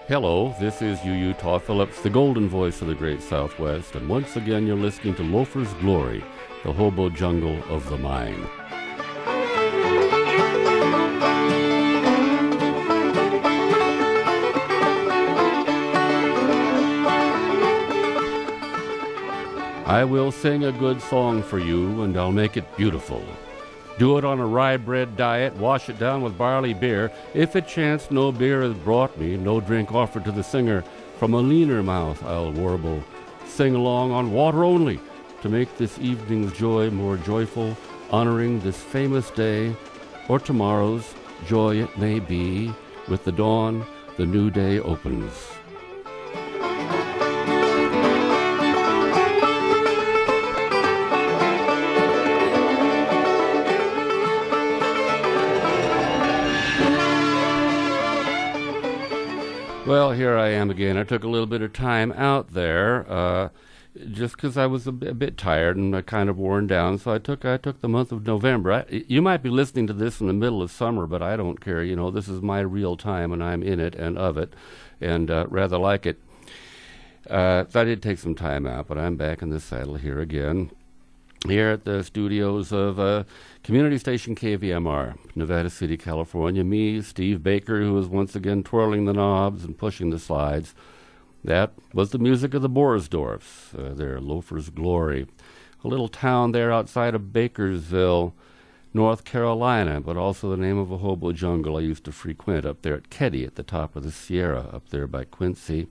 Hello, this is UU Todd Phillips, the golden voice of the Great Southwest, and once again you're listening to Loafer's Glory, the hobo jungle of the mind. I will sing a good song for you, and I'll make it beautiful. Do it on a rye bread diet, wash it down with barley beer. If it chance no beer is brought me, no drink offered to the singer, from a leaner mouth I'll warble. Sing along on water only, to make this evening's joy more joyful, honoring this famous day, or tomorrow's joy it may be. With the dawn, the new day opens. Well, here I am again. I took a little bit of time out there, just because I was a bit tired and kind of worn down. So I took the month of November. You might be listening to this in the middle of summer, but I don't care. You know, this is my real time, and I'm in it and of it, and rather like it. So I did take some time out, but I'm back in the saddle here again. Here at the studios of community station KVMR, Nevada City, California. Me, Steve Baker, who was once again twirling the knobs and pushing the slides. That was the music of the Borsdorfs, their Loafer's Glory. A little town there outside of Bakersville, North Carolina, but also the name of a hobo jungle I used to frequent up there at Keddy at the top of the Sierra, up there by Quincy.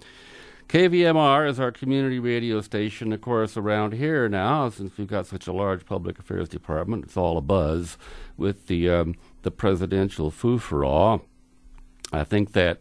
KVMR is our community radio station, of course, around here now, since we've got such a large public affairs department. It's all abuzz with the presidential foo-for-all. I think that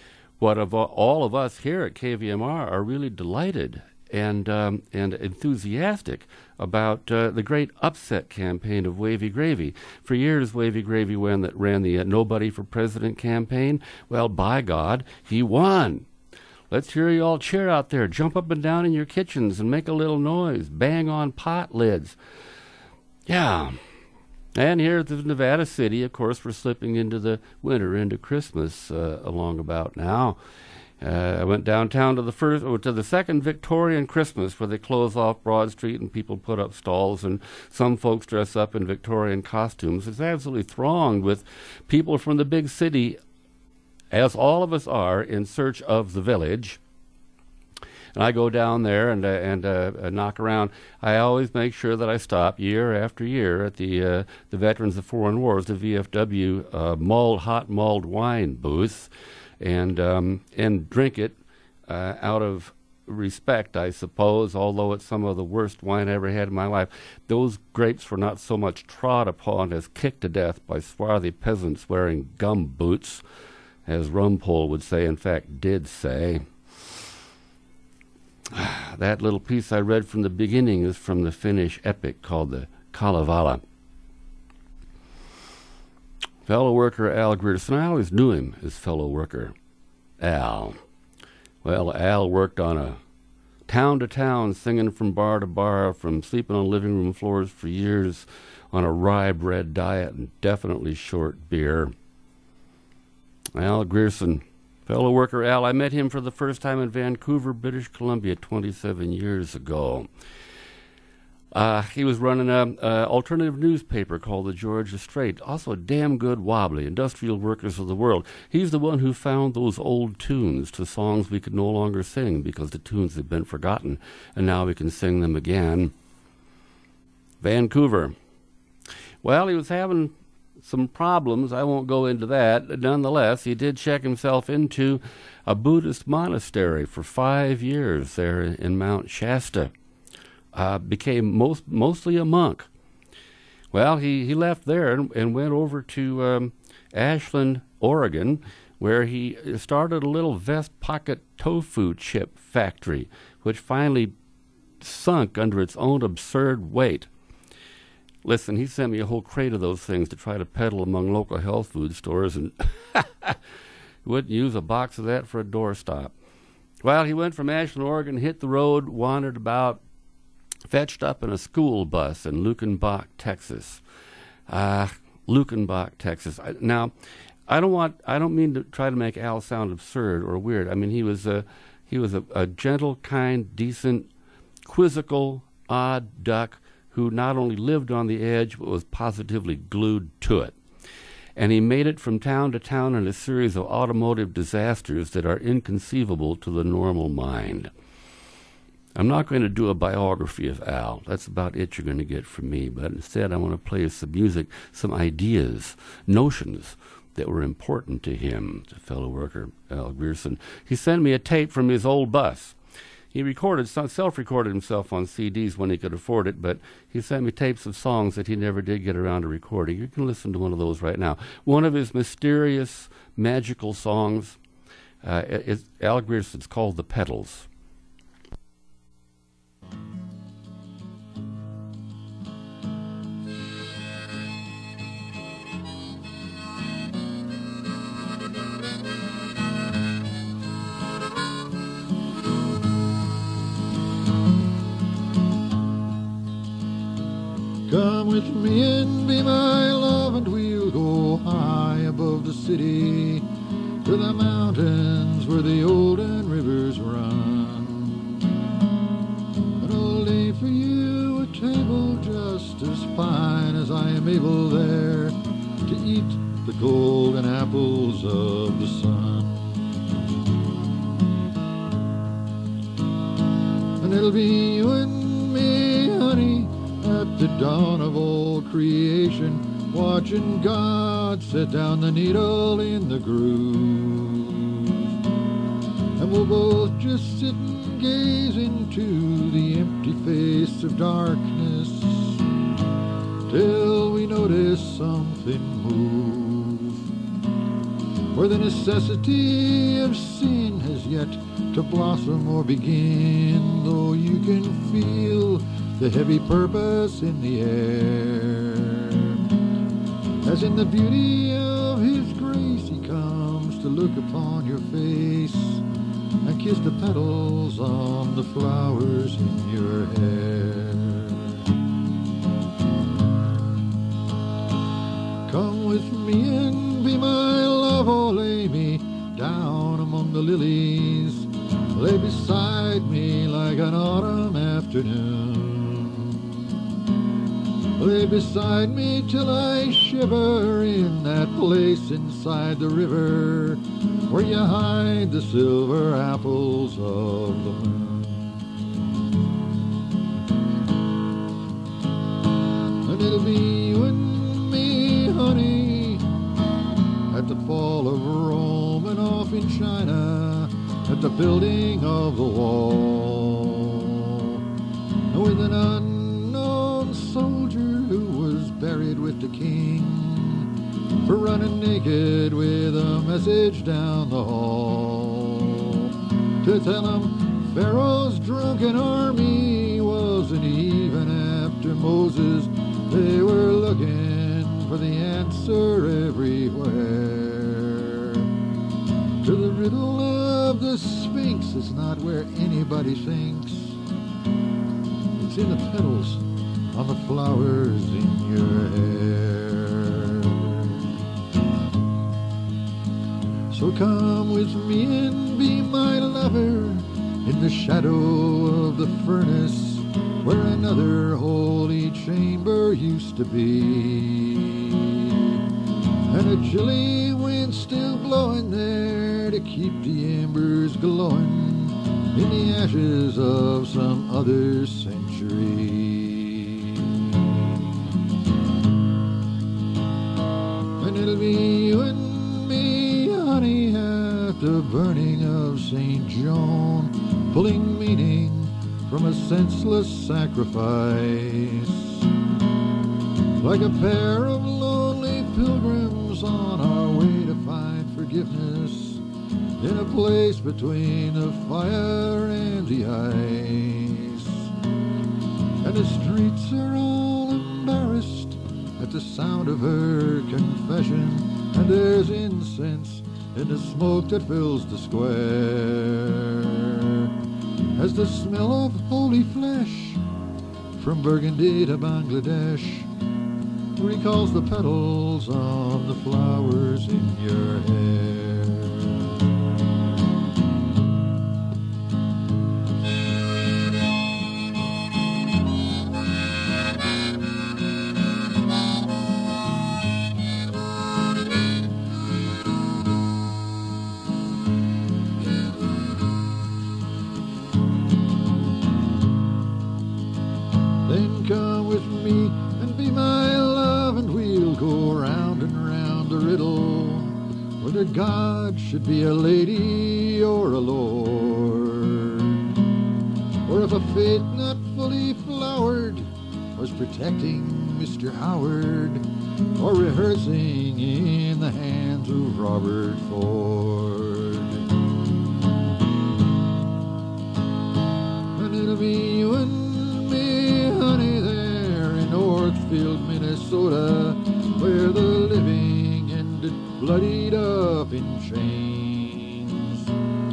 all of us here at KVMR are really delighted and enthusiastic about the great upset campaign of Wavy Gravy. For years, Wavy Gravy ran the Nobody for President campaign. Well, by God, he won. Let's hear you all cheer out there. Jump up and down in your kitchens and make a little noise. Bang on pot lids. Yeah. And here at the Nevada City, of course, we're slipping into the winter, into Christmas along about now. I went downtown to the second Victorian Christmas, where they close off Broad Street and people put up stalls, and some folks dress up in Victorian costumes. It's absolutely thronged with people from the big city, as all of us are, in search of the village. And I go down there and knock around. I always make sure that I stop year after year at the Veterans of Foreign Wars, the VFW hot mulled wine booth, and drink it out of respect, I suppose, although it's some of the worst wine I ever had in my life. Those grapes were not so much trod upon as kicked to death by swarthy peasants wearing gum boots, as Rumpole would say, in fact, did say. That little piece I read from the beginning is from the Finnish epic called the Kalevala. Fellow worker Al Grierson, I always knew him as fellow worker Al. Well, Al worked on a town to town, singing from bar to bar, from sleeping on living room floors for years, on a rye bread diet and definitely short beer. Al Grierson, fellow worker Al. I met him for the first time in Vancouver, British Columbia, 27 years ago. He was running an alternative newspaper called the Georgia Straight, also a damn good wobbly, Industrial Workers of the World. He's the one who found those old tunes to songs we could no longer sing because the tunes had been forgotten, and now we can sing them again. Vancouver. Well, he was having some problems. I won't go into that. Nonetheless, he did check himself into a Buddhist monastery for 5 years there in Mount Shasta. Became mostly a monk. Well, he left there and went over to Ashland, Oregon, where he started a little vest pocket tofu chip factory, which finally sunk under its own absurd weight. Listen, he sent me a whole crate of those things to try to peddle among local health food stores, and wouldn't use a box of that for a doorstop. Well, he went from Ashland, Oregon, hit the road, wandered about, fetched up in a school bus in Luckenbach, Texas. Luckenbach, Texas. Now, I don't mean to try to make Al sound absurd or weird. I mean, he was a gentle, kind, decent, quizzical, odd duck who not only lived on the edge but was positively glued to it. And he made it from town to town in a series of automotive disasters that are inconceivable to the normal mind. I'm not going to do a biography of Al. That's about it you're going to get from me. But instead, I want to play you some music, some ideas, notions that were important to him, the fellow worker, Al Grierson. He sent me a tape from his old bus. He self-recorded himself on CDs when he could afford it, but he sent me tapes of songs that he never did get around to recording. You can listen to one of those right now. One of his mysterious, magical songs is Al Grierson's called The Petals. Come with me and be my love, and we'll go high above the city to the mountains where the olden rivers run. And I'll lay for you a table just as fine as I am able there to eat the golden apples of the sun. And it'll be you and me, honey, at the dawn of all creation, watching God set down the needle in the groove. And we'll both just sit and gaze into the empty face of darkness till we notice something move. For the necessity of sin has yet to blossom or begin, though you can feel the heavy purpose in the air. As in the beauty of his grace he comes to look upon your face and kiss the petals on the flowers in your hair. Come with me and be my love, oh lay me down among the lilies, lay beside me like an autumn afternoon. Lay beside me till I shiver in that place inside the river where you hide the silver apples of the moon. And it'll be you and me, honey, at the fall of Rome and off in China at the building of the wall, with an unknown soldier who was buried with the king for running naked with a message down the hall to tell him Pharaoh's drunken army wasn't even after Moses. They were looking for the answer everywhere. To the riddle of the Sphinx is not where anybody thinks. It's in the petals on the flowers in your hair. So come with me and be my lover in the shadow of the furnace where another holy chamber used to be, and a chilly wind still blowing there to keep the embers glowing in the ashes of some other century. And it'll be you and me, honey, at the burning of St. John, pulling meaning from a senseless sacrifice, like a pair of lonely pilgrims on our way to find forgiveness in a place between the fire and the ice. And the streets are all embarrassed at the sound of her confession, and there's incense in the smoke that fills the square, as the smell of holy flesh from Burgundy to Bangladesh recalls the petals on the flowers in your when God should be a lady or a lord, or if a fate not fully flowered was protecting Mr. Howard, or rehearsing in the hands of Robert Ford. And it'll be you and me, honey, there in Northfield, Minnesota, where the living ended bloodied up in chains.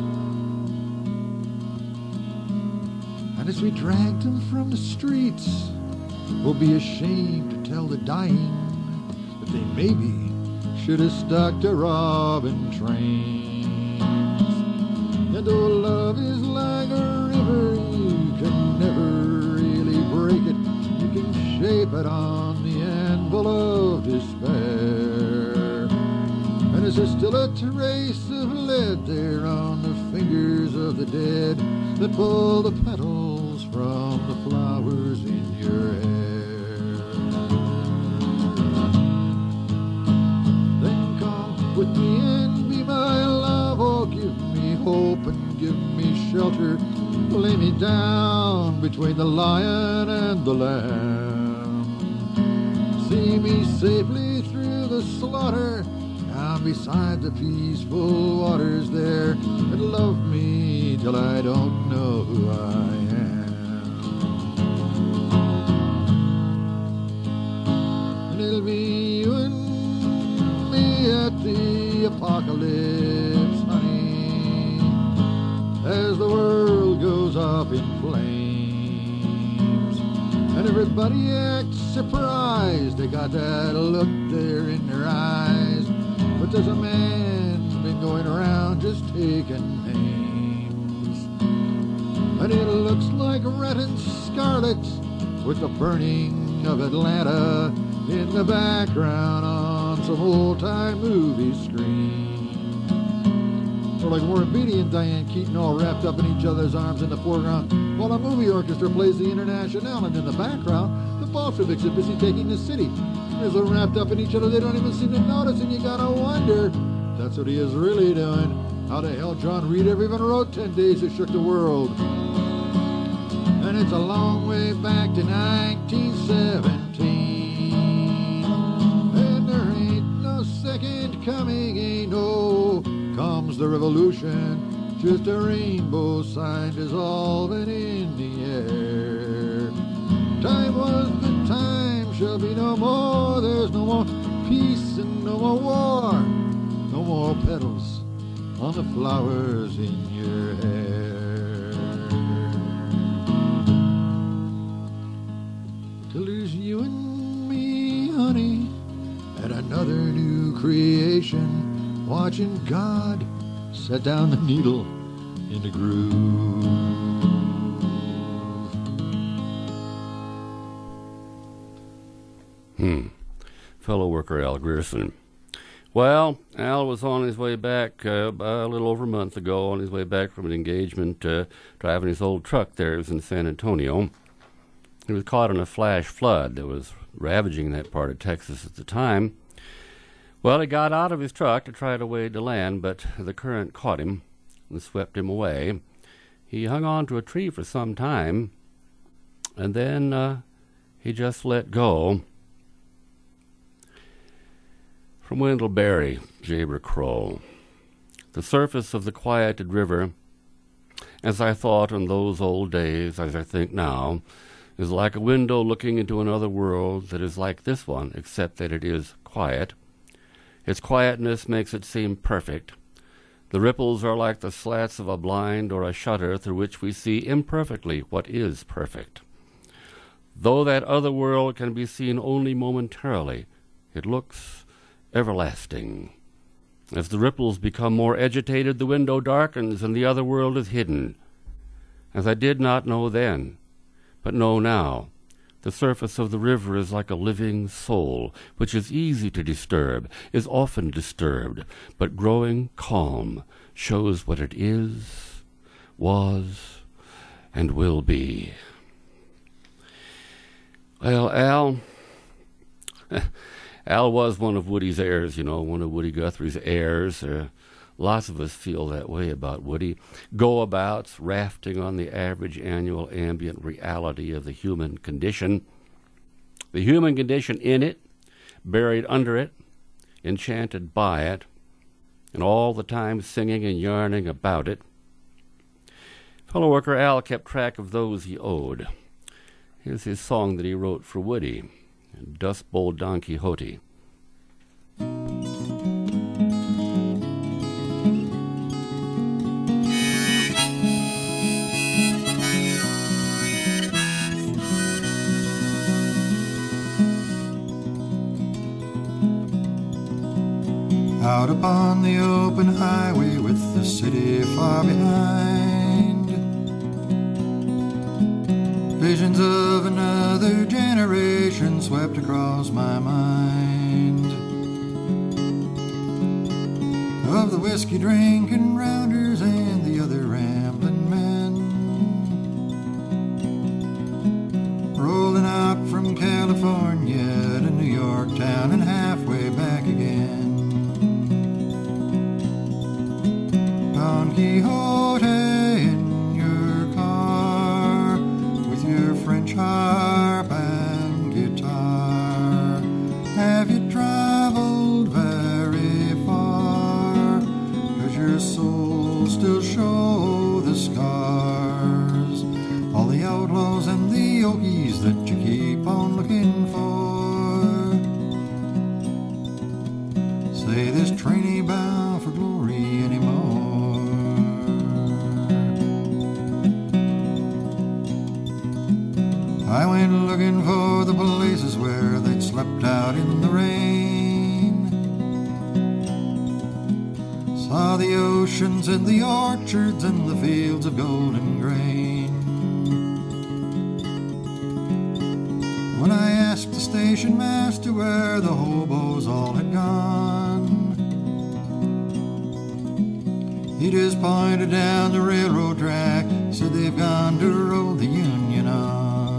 And as we dragged them from the streets, we'll be ashamed to tell the dying that they maybe should have stuck to robbing trains. And though love is like a river, you can never really break it. You can shape it on the anvil of despair. And is there still a trace of lead there on the fingers of the dead that pull the petals from the flowers in your hair? Then come with me and be my love. Oh, give me hope and give me shelter. Lay me down between the lion and the lamb. See me safely through the slaughter, down beside the peaceful waters there, and love me till I don't know who I am. And it'll be you and me at the apocalypse, honey, as the world goes up in flames, and everybody acts surprised. They got that look there in their eyes, but there's a man been going around just taking names, and it looks like red and scarlet with the burning of Atlanta in the background on some old-time movie screen. Or like Warren Beatty and Diane Keaton all wrapped up in each other's arms in the foreground, while a movie orchestra plays the Internationale, and in the background, the Bolsheviks are busy taking the city. They're so wrapped up in each other they don't even seem to notice, and you gotta wonder, that's what he is really doing. How the hell John Reed ever even wrote 10 Days That Shook the World? And it's a long way back to 1917, and there ain't no second coming, ain't no comes the revolution, just a rainbow sign dissolving in the air. Time was the time, shall be no more. There's no more peace and no more war, no more petals on the flowers in your hair. Till there's you and me, honey, and another new creation, watching God set down the needle in the groove. Fellow worker Al Grierson. Well, Al was on his way back a little over a month ago, on his way back from an engagement, driving his old truck there. It was in San Antonio. He was caught in a flash flood that was ravaging that part of Texas at the time. Well, he got out of his truck to try to wade to land, but the current caught him and swept him away. He hung on to a tree for some time, and then he just let go. From Wendell Berry, Jabber Crow. The surface of the quieted river, as I thought in those old days, as I think now, is like a window looking into another world that is like this one, except that it is quiet. Its quietness makes it seem perfect. The ripples are like the slats of a blind or a shutter through which we see imperfectly what is perfect. Though that other world can be seen only momentarily, it looks everlasting. As the ripples become more agitated, the window darkens and the other world is hidden. As I did not know then, but know now, the surface of the river is like a living soul, which is easy to disturb, is often disturbed, but growing calm shows what it is, was, and will be. Well, Al was one of Woody's heirs, one of Woody Guthrie's heirs. Lots of us feel that way about Woody. Go-abouts, rafting on the average annual ambient reality of the human condition. The human condition in it, buried under it, enchanted by it, and all the time singing and yarning about it. Fellow worker Al kept track of those he owed. Here's his song that he wrote for Woody, Dust Bowl Don Quixote. Out upon the open highway with the city far behind, visions of another generation swept across my mind, of the whiskey drinking rounders and the other rambling men, rolling out from California to New York town and halfway back again. Don Quixote in your car with your French harp and guitar. Have you traveled very far? Does your soul still show the scars? All the outlaws and the Okies that you keep on looking for. Say this train ain't bound for glory anymore. I went looking for the places where they'd slept out in the rain. Saw the oceans and the orchards and the fields of golden grain. When I asked the station master where the hobos all had gone, he just pointed down the railroad track, said they've gone to roll the Union on.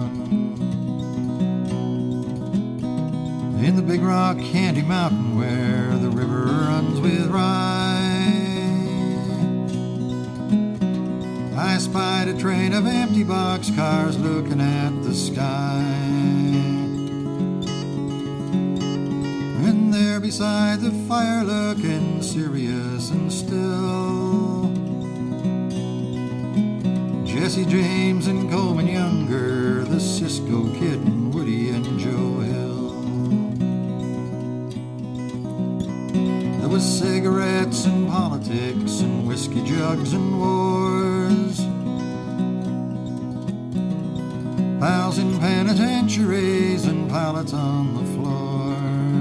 In the Big Rock Candy Mountain where the river runs with rye, I spied a train of empty boxcars looking at the sky. And there beside the fire, looking serious and still, Jesse James and Coleman Younger, the Cisco Kid and Woody and Joe Hill. There was cigarettes and politics and whiskey jugs and wars, pals in penitentiaries and pallets on the floor.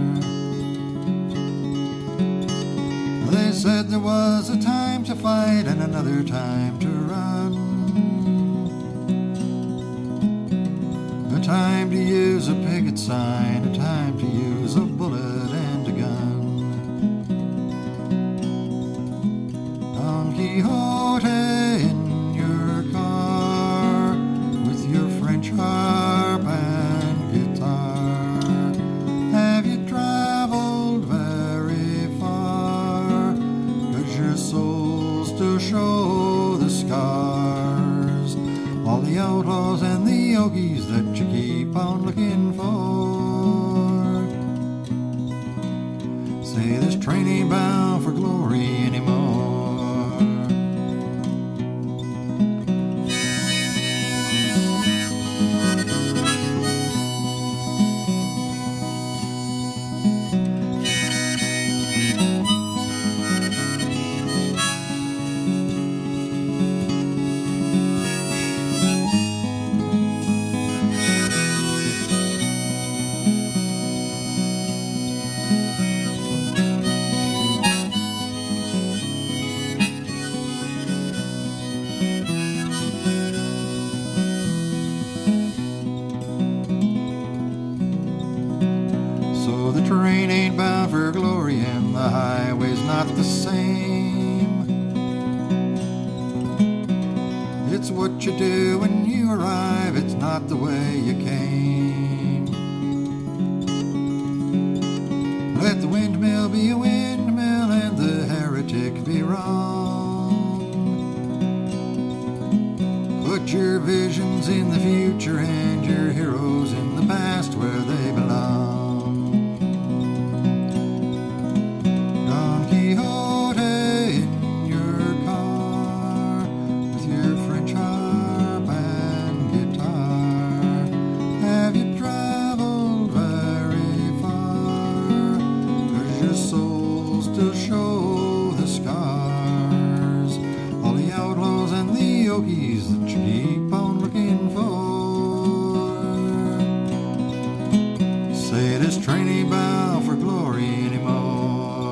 They said there was a time to fight and another time to run, a time to use a picket sign, a time to use a bullet and a gun. Don Quixote in your car with your French harp and guitar. Have you traveled very far? Does your soul still show the scars? All the outlaws and the Okies that you keep on looking for. Say this train ain't bound for glory anymore. So the train ain't bound for glory and the highway's not the same. It's what you do when you arrive, it's not the way you came. Let the windmill be a windmill and the heretic be wrong. Put your visions in the future and your heroes in the past where they belong. Don Quixote in your car with your French harp and guitar. Have you traveled very far? Does your soul still show the scars? All the outlaws and the Okies that you keep on looking for. Say this train ain't bound for glory anymore.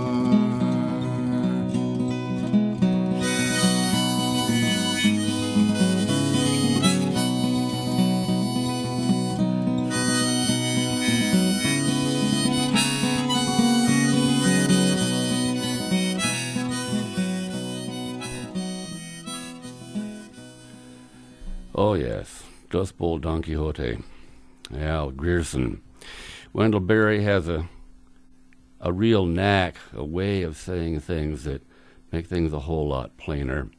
Oh, yes, Dust Bowl Don Quixote, Al Grierson. Wendell Berry has a real knack, a way of saying things that make things a whole lot plainer.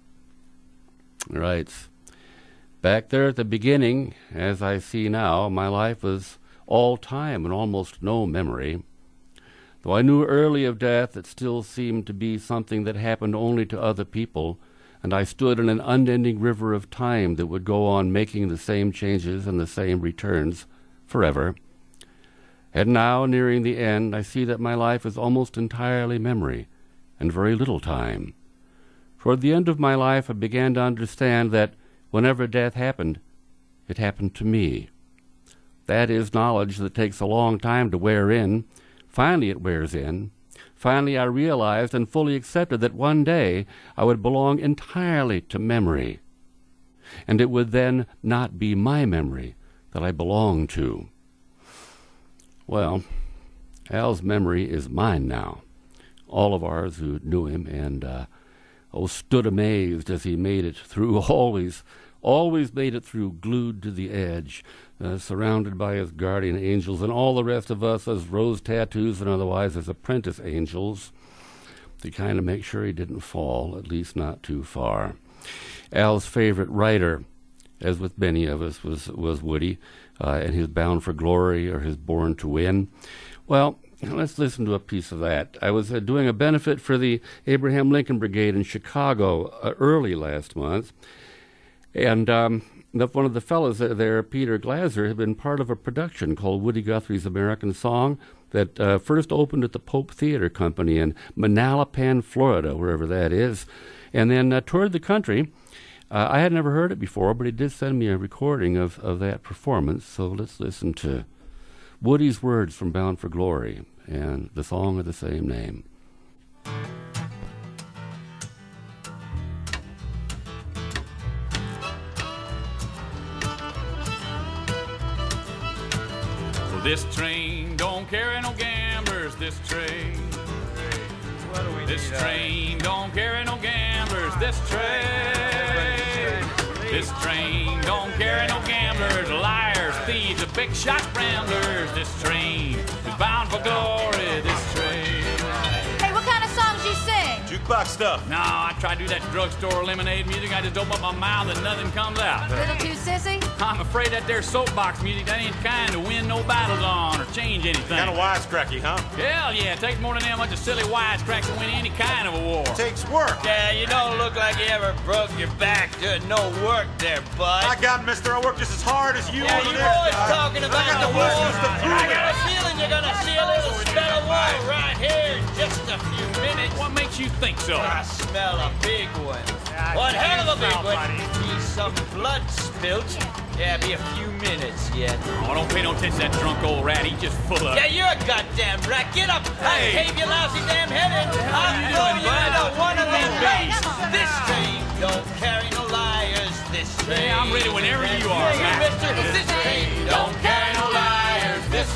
He writes, back there at the beginning, as I see now, my life was all time and almost no memory. Though I knew early of death, it still seemed to be something that happened only to other people, and I stood in an unending river of time that would go on making the same changes and the same returns forever. And now, nearing the end, I see that my life is almost entirely memory and very little time. Toward the end of my life, I began to understand that whenever death happened, it happened to me. That is knowledge that takes a long time to wear in. Finally, it wears in. Finally, I realized and fully accepted that one day I would belong entirely to memory, and it would then not be my memory that I belonged to. Well, Al's memory is mine now. All of ours who knew him and stood amazed as he made it through, always made it through, glued to the edge, surrounded by his guardian angels, and all the rest of us as rose tattoos and otherwise as apprentice angels to kind of make sure he didn't fall, at least not too far. Al's favorite writer, as with many of us, was Woody, and his Bound for Glory or his Born to Win. Well, let's listen to a piece of that. I was doing a benefit for the Abraham Lincoln Brigade in Chicago early last month, and one of the fellows there, Peter Glaser, had been part of a production called Woody Guthrie's American Song that first opened at the Pope Theater Company in Manalapan, Florida, wherever that is, and then toured the country. I had never heard it before, but he did send me a recording of that performance, so let's listen to Woody's words from Bound for Glory and the song of the same name. This train don't carry no gamblers, this train. This train don't carry no gamblers, this train. This train don't carry no gamblers, liars, thieves, big shot ramblers. This train is bound for glory, this train. Hey, what kind of songs you sing? Jukebox stuff. No, I try to do that drugstore lemonade music. I just open up my mouth and nothing comes out. Little too sissy? I'm afraid that there soapbox music, that ain't kind to win no battles on or change anything. Kind of wisecracky, huh? Hell yeah, it takes more than that much of silly wisecracks to win any kind of a war. Takes work. Yeah, you don't look like you ever broke your back doing no work there, bud. My God, mister, I work just as hard as you. Yeah, you're always talking about I got the the war. wisdoms to prove I it. got a feeling you're gonna see a little spell of war right here in just a few minutes. What makes you think so? I smell a big one. One hell of a big one. Be some blood spilt. Yeah, be a few minutes yet. Oh, don't pay no attention to that drunk old rat. He's just full of... Yeah, you're a goddamn rat. Get up. Hey. I'll cave your lousy damn head in. I'll throw you into one of them rays. This train don't carry no liars. This train... Yeah, I'm ready whenever you are, You, Matt. mister. This train don't carry no liars. This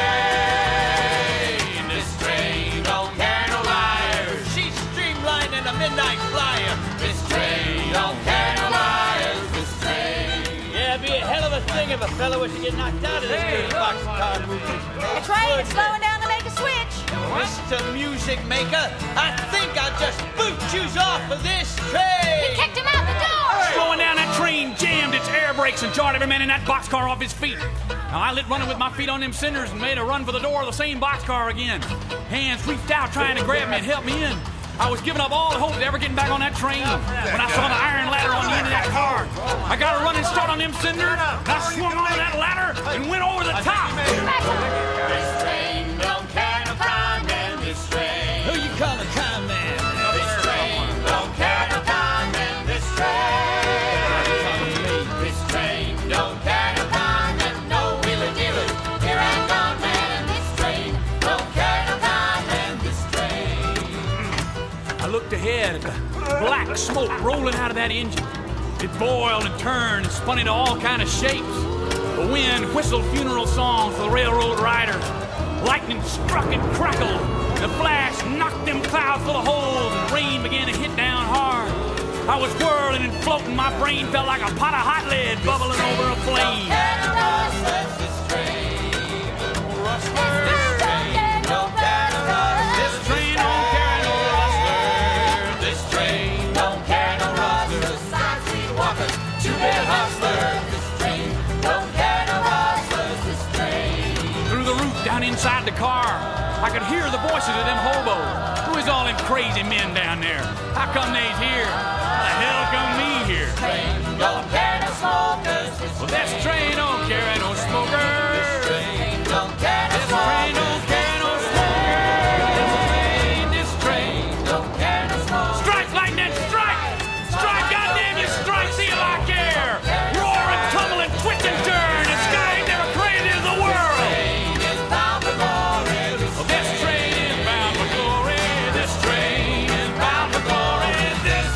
train. This train don't carry no liars. She's streamlined in a midnight flyer. This train don't carry no liars. This train. Yeah, it'd be a hell of a thing if a fellow was to get knocked out of this little boxcar movie. The train is slowing down to make a switch. Mr. Music Maker, I think I'll just boot yous off of this train. He kicked him out the door. Slowing down that train, jammed its air brakes and jarred every man in that boxcar off his feet. Now I lit running with my feet on them cinders and made a run for the door of the same boxcar again. Hands reached out trying to grab me and help me in. I was giving up all the hope of ever getting back on that train when I saw the iron ladder on the end of that car. I got a running start on them cinders, and I swung onto that ladder and went over the top. This train don't care no con man, this train. Who you calling con man? This train don't care no con man, this train. This train don't care no con man, no wheeler dealers. Here ain't con man, this train don't care no con man, this train. I looked ahead at the black smoke rolling out of that engine. It boiled and turned and spun into all kind of shapes. The wind whistled funeral songs for the railroad riders. Lightning struck and crackled. The flash knocked them clouds full of holes, and rain began to hit down hard. I was whirling and floating. My brain felt like a pot of hot lead bubbling over a flame. This train don't care no rustlers. This train don't care no rustlers. This train don't care no rustlers. Side street walkers, two-bit hustlers. This train don't care no rustlers. This train. Through the roof down inside the car, I could hear the voices of them hobos. Who is all them crazy men down there? How come they's here? How the hell come me here? Train don't care no smokers. Well, this train don't carry no smokers. Train don't care no This train don't carry no smokers. This train don't care no smokers. strike, lightning, strike! Strike, goddamn you, strike! See if I care! Roar and tumble and twitch and turn. The sky ain't never crazy as the world. Train is bound for glory. This train is bound for glory. This train is bound for glory. This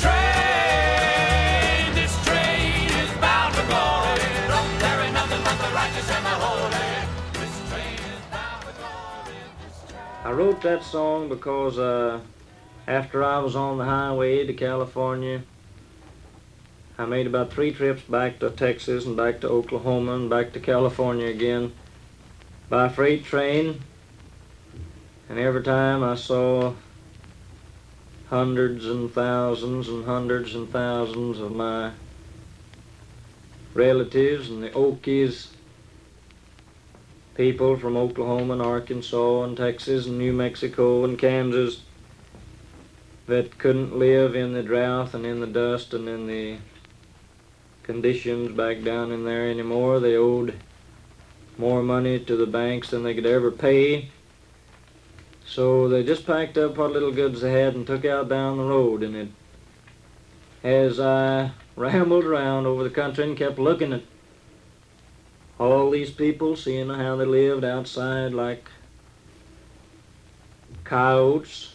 train is bound for glory. Don't carry nothing but the righteous and the holy. This train is bound for glory. I wrote that song because after I was on the highway to California, I made about 3 trips back to Texas and back to Oklahoma and back to California again by freight train. And every time I saw hundreds and thousands of my relatives and the Okies, people from Oklahoma and Arkansas and Texas and New Mexico and Kansas that couldn't live in the drought and in the dust and in the conditions back down in there anymore. They owed more money to the banks than they could ever pay. So they just packed up what little goods they had and took out down the road. And as I rambled around over the country and kept looking at all these people, seeing how they lived outside like coyotes,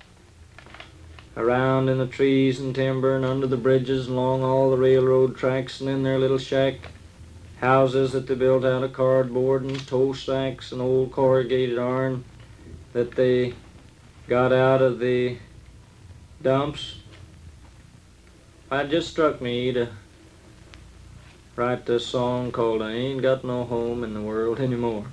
around in the trees and timber and under the bridges and along all the railroad tracks and in their little shack houses that they built out of cardboard and tow sacks and old corrugated iron that they got out of the dumps. It just struck me to write this song called I Ain't Got No Home in the World Anymore.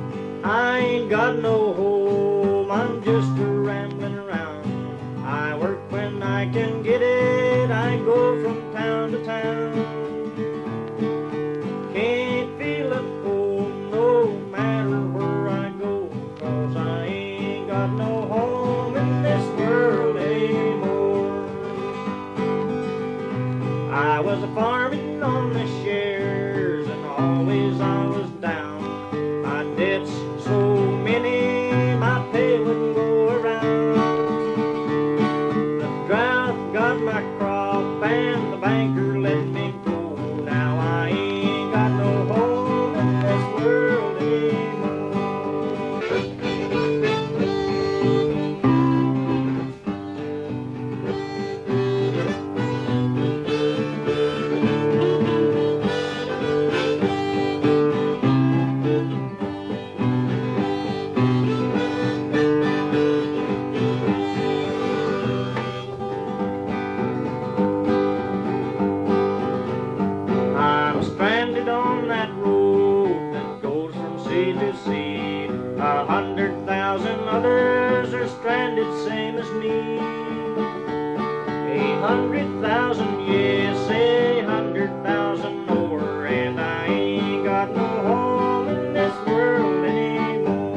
I ain't got no home, I'm just a rambling around. I work sea to sea. 100,000 others are stranded, same as me. 100,000, yes, 100,000 more, and I ain't got no home in this world anymore.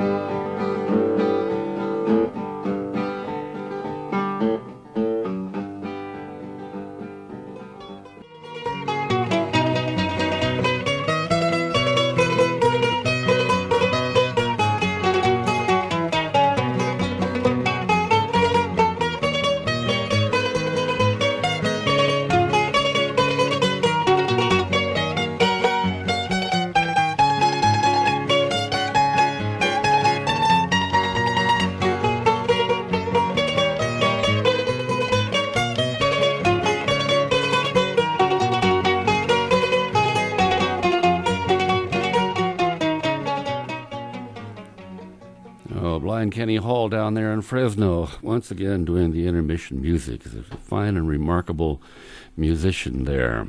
Blind Kenny Hall down there in Fresno, once again doing the intermission music. He's a fine and remarkable musician there.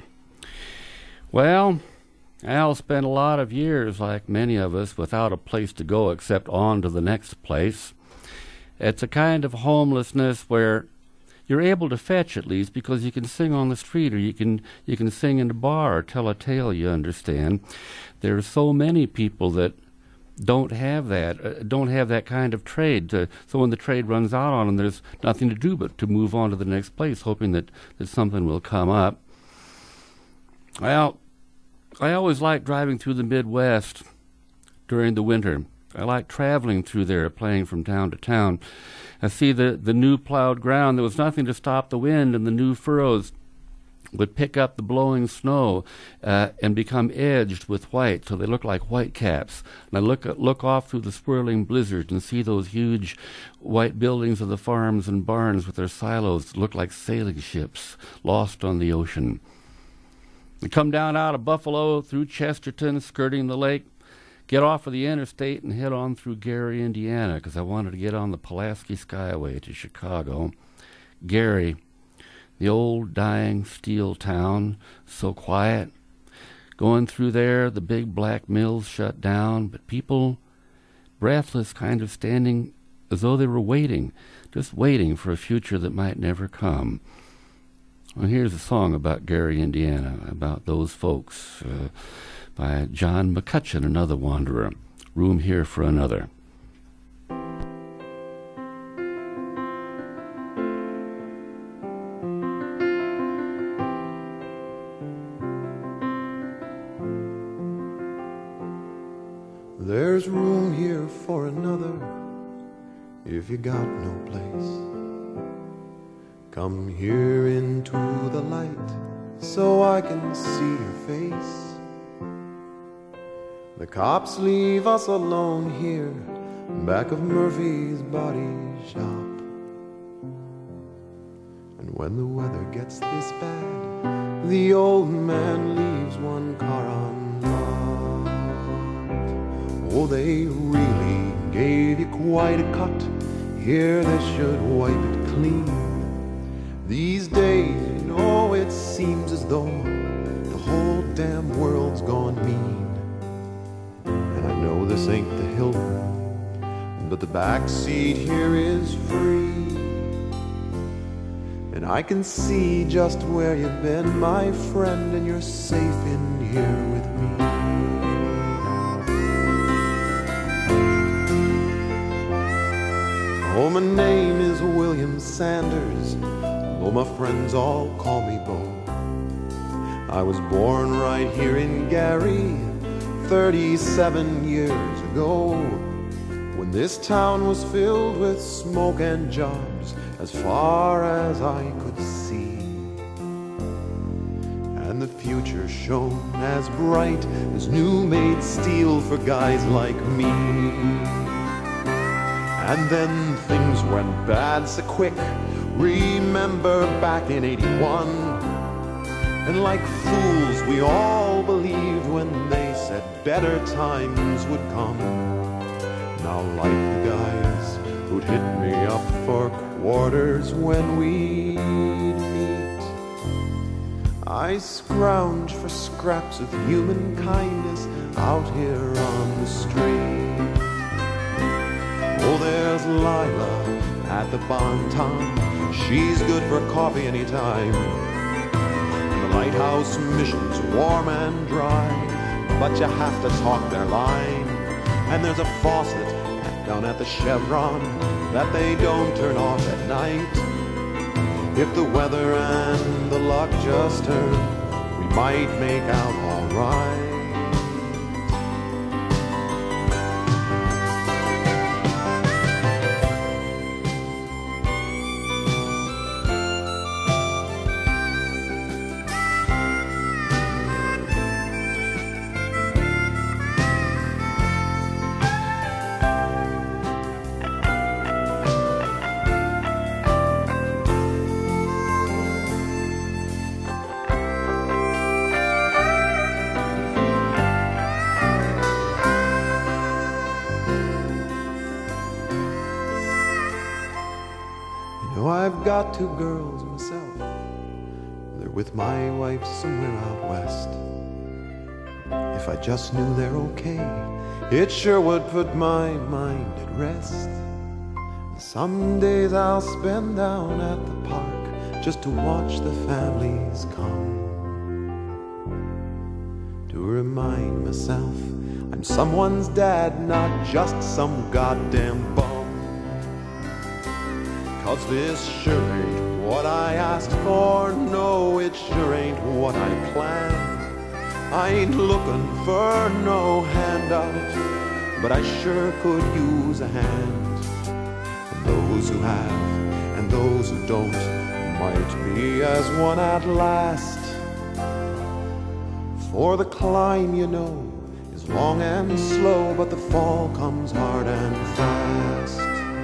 Well, Al spent a lot of years, like many of us, without a place to go except on to the next place. It's a kind of homelessness where you're able to fetch, at least, because you can sing on the street, or you can sing in a bar or tell a tale you understand. There are so many people that don't have that kind of trade. So when the trade runs out on them, there's nothing to do but to move on to the next place, hoping that something will come up. Well, I always liked driving through the Midwest during the winter. I like traveling through there, playing from town to town. I see the new plowed ground. There was nothing to stop the wind, and the new furrows would pick up the blowing snow and become edged with white, so they look like white caps. And I look off through the swirling blizzard and see those huge white buildings of the farms and barns with their silos that look like sailing ships lost on the ocean. I come down out of Buffalo through Chesterton, skirting the lake, get off of the interstate and head on through Gary, Indiana, because I wanted to get on the Pulaski Skyway to Chicago. Gary, the old dying steel town, so quiet. Going through there, the big black mills shut down, but people, breathless, kind of standing as though they were waiting, just waiting for a future that might never come. Well, here's a song about Gary, Indiana, about those folks, by John McCutcheon, another wanderer. Room Here for Another. There's room here for another if you got no place. Come here into the light so I can see your face. The cops leave us alone here back of Murphy's body shop. And when the weather gets this bad, the old man leaves one car unlocked. Oh, they really gave you quite a cut. Here they should wipe it clean. These days, you know, it seems as though the whole damn world's gone mean. And I know this ain't the Hilton, but the back seat here is free. And I can see just where you've been, my friend, and you're safe in here with me. Oh, my name is William Sanders. Oh, my friends all call me Bo. I was born right here in Gary 37 years ago, when this town was filled with smoke and jobs as far as I could see. And the future shone as bright as new-made steel for guys like me. And then things went bad so quick. Remember back in '81, and like fools we all believed when they said better times would come. Now like the guys who'd hit me up for quarters when we'd meet, I scrounge for scraps of human kindness out here on the the street. Oh, there's Lila at the Bon Ton. She's good for coffee anytime. And the Lighthouse Mission's warm and dry, but you have to talk their line. And there's a faucet down at the Chevron that they don't turn off at night. If the weather and the luck just turn, we might make out all right. I've got two girls myself. They're with my wife somewhere out west. If I just knew they're okay, it sure would put my mind at rest. Some days I'll spend down at the park just to watch the families come, to remind myself I'm someone's dad, not just some goddamn bum. 'Cause this sure ain't what I asked for, no, it sure ain't what I planned. I ain't looking for no handout, but I sure could use a hand. And those who have and those who don't might be as one at last. For the climb, you know, is long and slow, but the fall comes hard and fast.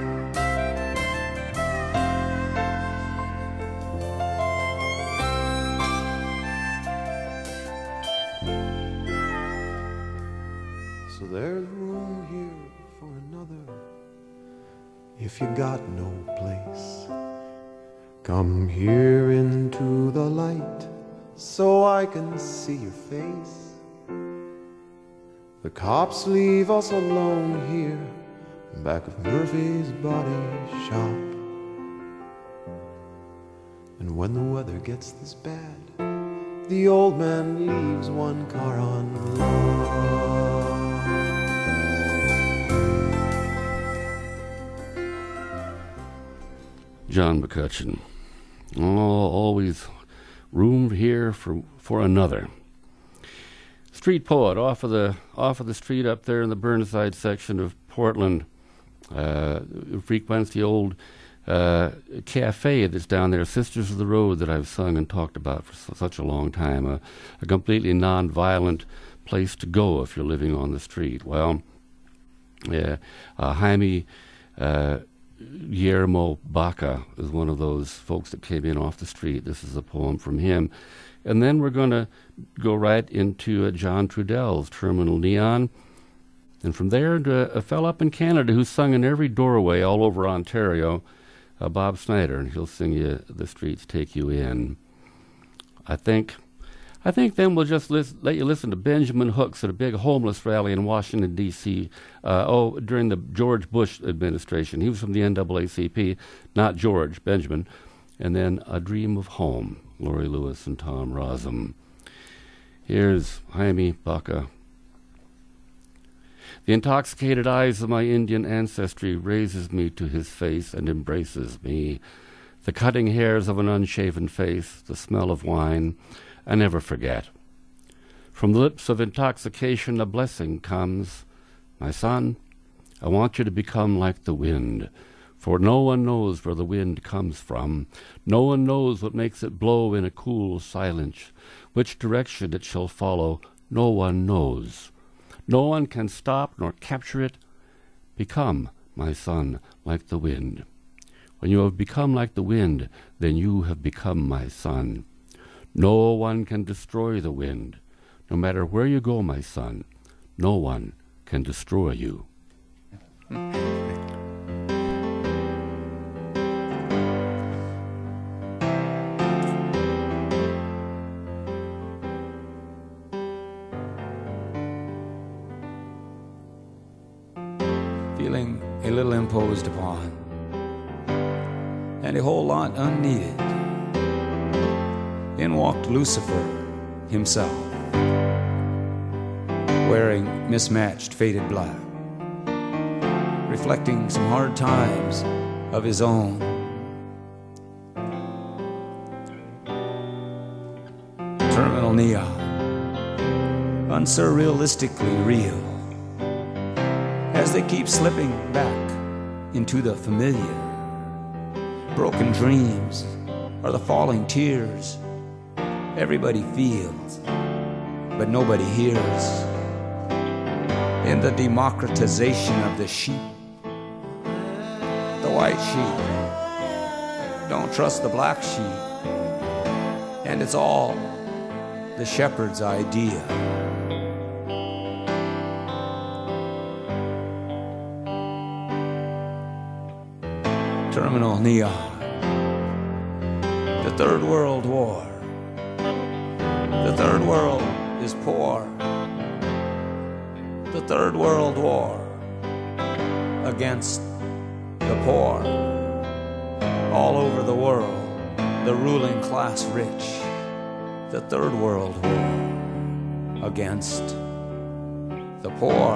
So there's room here for another. If you got no place, come here into the light so I can see your face. The cops leave us alone here back of Murphy's body shop. And when the weather gets this bad, the old man leaves one car on loan. John McCutcheon. Oh, always room here for another. Street poet off of the street up there in the Burnside section of Portland. Frequents the old cafe that's down there, Sisters of the Road, that I've sung and talked about for such a long time. A completely non-violent place to go if you're living on the street. Well, Jaime Guillermo Baca is one of those folks that came in off the street. This is a poem from him. And then we're going to go right into John Trudell's Terminal Neon. And from there to a fellow up in Canada who's sung in every doorway all over Ontario, Bob Snyder, and he'll sing you The Streets Take You In. I think then we'll just let you listen to Benjamin Hooks at a big homeless rally in Washington, D.C. During the George Bush administration. He was from the NAACP, not George, Benjamin. And then A Dream of Home, Laurie Lewis and Tom Rosum. Here's Jaime Baca. The intoxicated eyes of my Indian ancestry raises me to his face and embraces me. The cutting hairs of an unshaven face, the smell of wine, I never forget. From the lips of intoxication a blessing comes. My son, I want you to become like the wind, for no one knows where the wind comes from. No one knows what makes it blow in a cool silence. Which direction it shall follow, no one knows. No one can stop nor capture it. Become, my son, like the wind. When you have become like the wind, then you have become my son. No one can destroy the wind. No matter where you go, my son, no one can destroy you. feeling a little imposed upon, and a whole lot unneeded. In walked Lucifer himself, wearing mismatched faded black, reflecting some hard times of his own. Terminal neon, unsurrealistically real, as they keep slipping back into the familiar. Broken dreams are the falling tears everybody feels, but nobody hears. In the democratization of the sheep, the white sheep don't trust the black sheep, and it's all the shepherd's idea. Terminal neon, the Third World War. The Third World is poor. The Third World War against the poor. All over the world, the ruling class rich. The Third World War against the poor.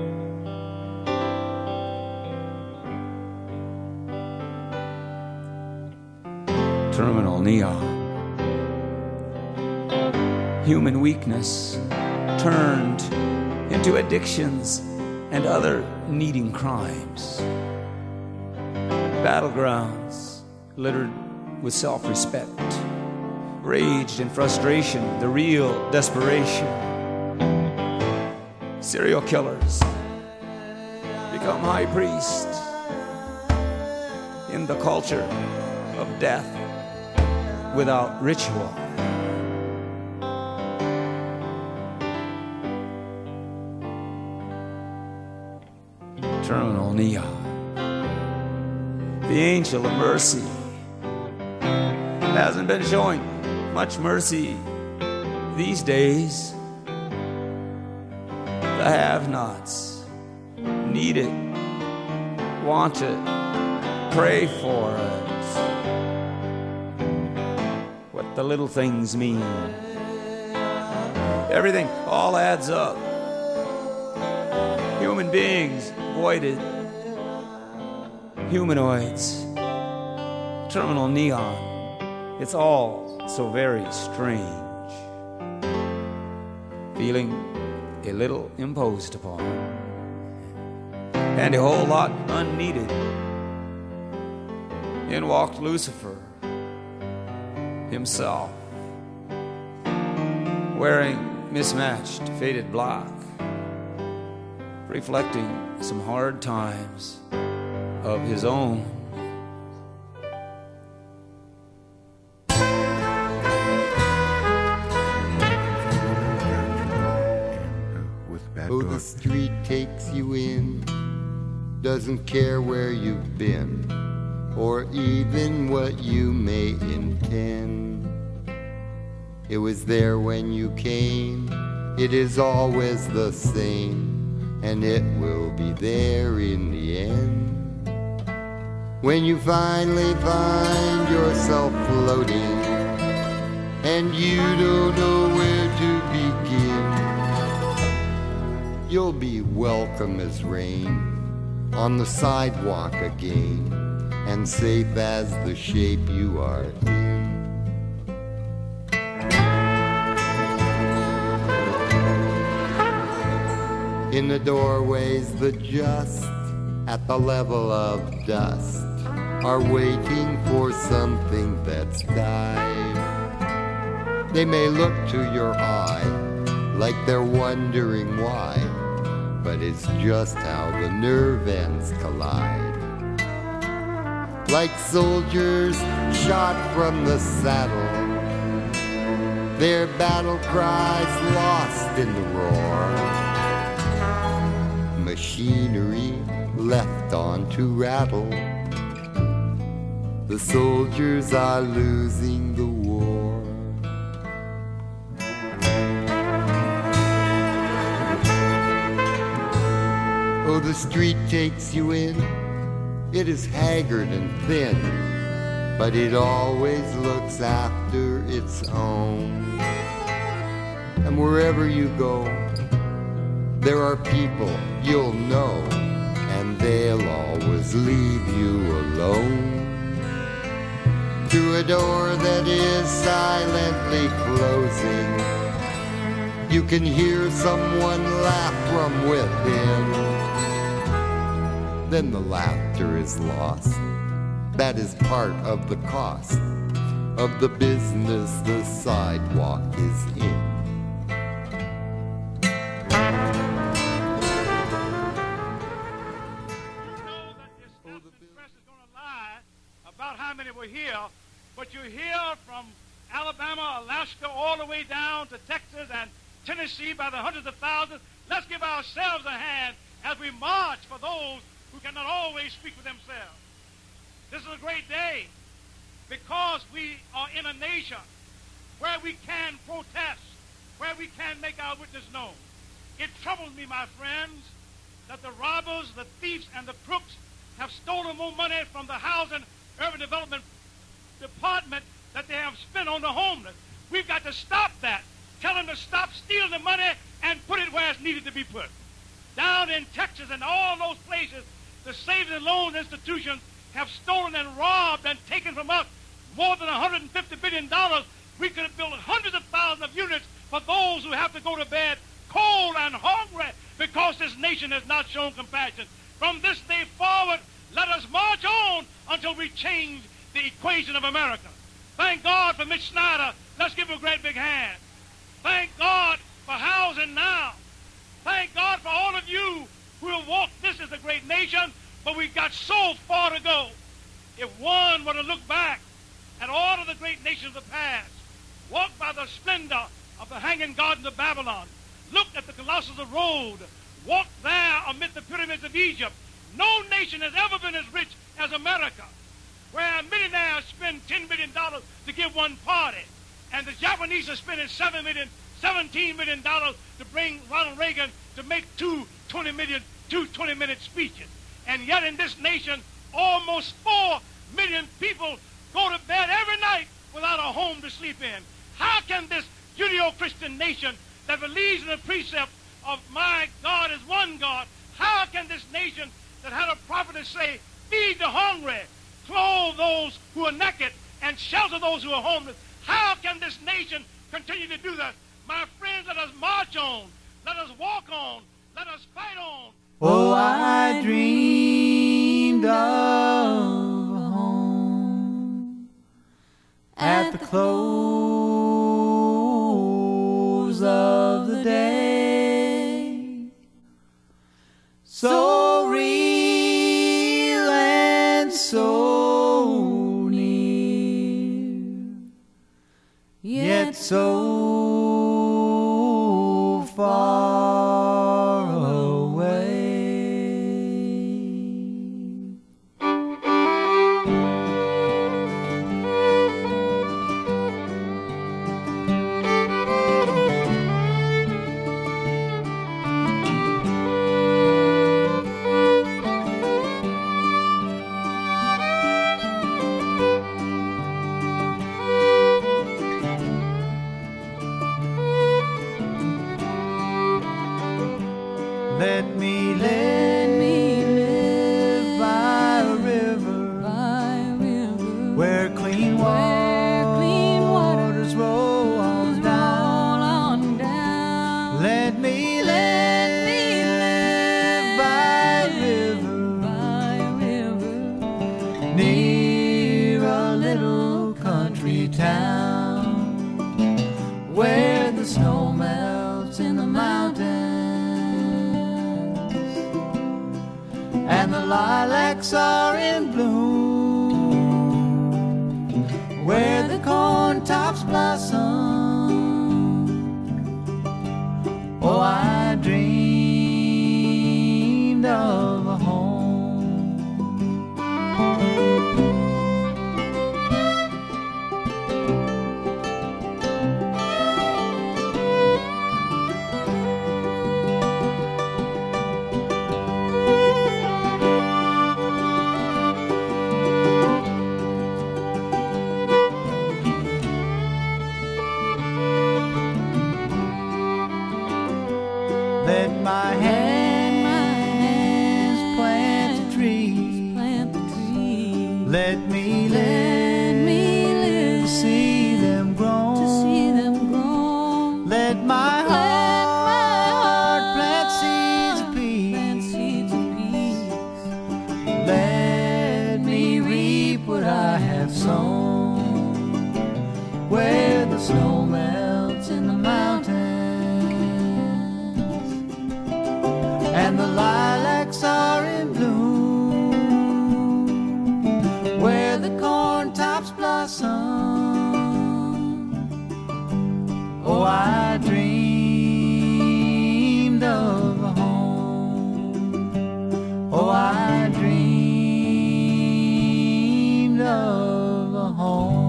Terminal neon. Human weakness turned into addictions and other needing crimes. Battlegrounds littered with self-respect. Rage and frustration, the real desperation. Serial killers become high priests in the culture of death without ritual. Terminal neon, the angel of mercy, hasn't been showing much mercy these days. The have-nots need it, want it, pray for it. What the little things mean, everything all adds up. Human beings voided, humanoids, terminal neon. It's all so very strange. Feeling a little imposed upon, and a whole lot unneeded. In walked Lucifer himself, wearing mismatched faded black, reflecting some hard times of his own. Oh, the street takes you in, doesn't care where you've been, or even what you may intend. It was there when you came, it is always the same, and it will be there in the end. When you finally find yourself floating, and you don't know where to begin, you'll be welcome as rain on the sidewalk again, and safe as the shape you are in. In the doorways, the just at the level of dust are waiting for something that's died. They may look to your eye like they're wondering why, but it's just how the nerve ends collide. Like soldiers shot from the saddle, their battle cries lost in the roar. Machinery left on to rattle, the soldiers are losing the war. Oh, the street takes you in. It is haggard and thin, but it always looks after its own. And wherever you go, there are people you'll know, and they'll always leave you alone. To a door that is silently closing, you can hear someone laugh from within. Then the laughter is lost. That is part of the cost of the business the sidewalk is in. About how many were here, but you hear from Alabama, Alaska, all the way down to Texas and Tennessee by the hundreds of thousands. Let's give ourselves a hand as we march for those who cannot always speak for themselves. This is a great day because we are in a nation where we can protest, where we can make our witness known. It troubles me, my friends, that the robbers, the thieves, and the crooks have stolen more money from the housing urban development department that they have spent on the homeless. We've got to stop that. Tell them to stop stealing the money and put it where it's needed to be put. Down in Texas and all those places, the savings and loan institutions have stolen and robbed and taken from us more than $150 billion. We could have built hundreds of thousands of units for those who have to go to bed cold and hungry because this nation has not shown compassion. From this day forward, let us march on until we change the equation of America. Thank God for Mitch Snyder. Let's give him a great big hand. Thank God for Housing Now. Thank God for all of you who have walked. This is a great nation, but we've got so far to go. If one were to look back at all of the great nations of the past, walk by the splendor of the Hanging Gardens of Babylon, look at the Colossus of Rhodes, walk there amid the pyramids of Egypt, no nation has ever been as rich as America, where millionaires spend $10 million to give one party, and the Japanese are spending $17 million to bring Ronald Reagan to make two 20-minute speeches. And yet in this nation, almost 4 million people go to bed every night without a home to sleep in. How can this Judeo-Christian nation that believes in the precept of my God is one God, how can this nation that had a prophet to say, feed the hungry, clothe those who are naked, and shelter those who are homeless, how can this nation continue to do that? My friends, let us march on, let us walk on, let us fight on. Oh, I dreamed of a home at the close of the day, so real and so near, yet so far away. Let me live by a river, where clean waters roll on down. Let me live by a river, near a little country town, where the snow melts in the mountains and the lilacs are in bloom, where the corn tops blossom. Oh, I dreamed of a home. my hands plant the trees. Let me live to see them grow. Let my heart plant seeds of peace. Let me reap what I have sown. Where the snow melts in the mountains and the lilacs are in bloom, where the corn tops blossom. Oh, I dreamed of a home. Oh, I dreamed of a home.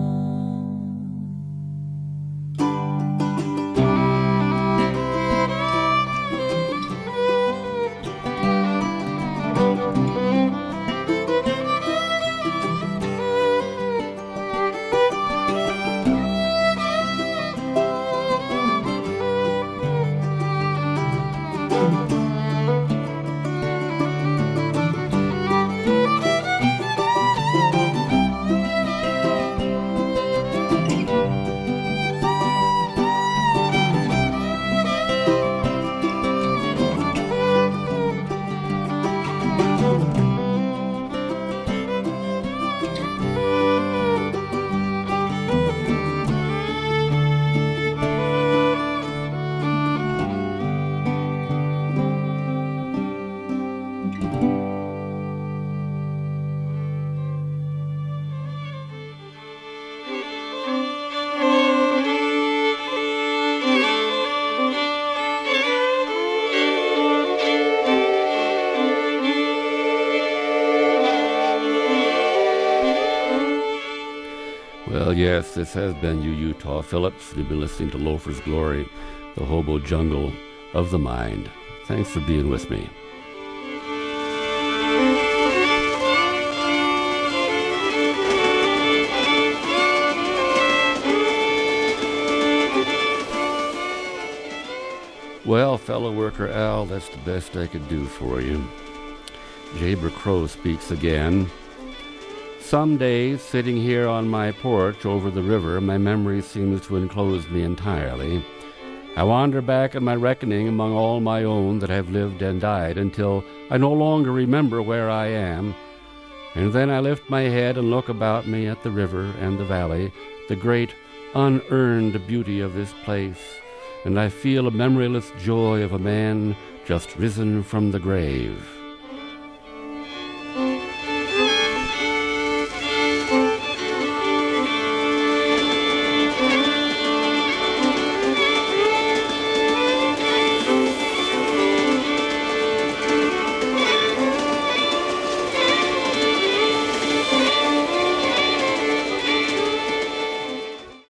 Well, yes, this has been Utah Phillips. You've been listening to Loafer's Glory, the hobo jungle of the mind. Thanks for being with me. Well, fellow worker Al, that's the best I could do for you. Jaber Crow speaks again. Some days, sitting here on my porch over the river, my memory seems to enclose me entirely. I wander back in my reckoning among all my own that have lived and died until I no longer remember where I am. And then I lift my head and look about me at the river and the valley, the great unearned beauty of this place, and I feel a memoryless joy of a man just risen from the grave.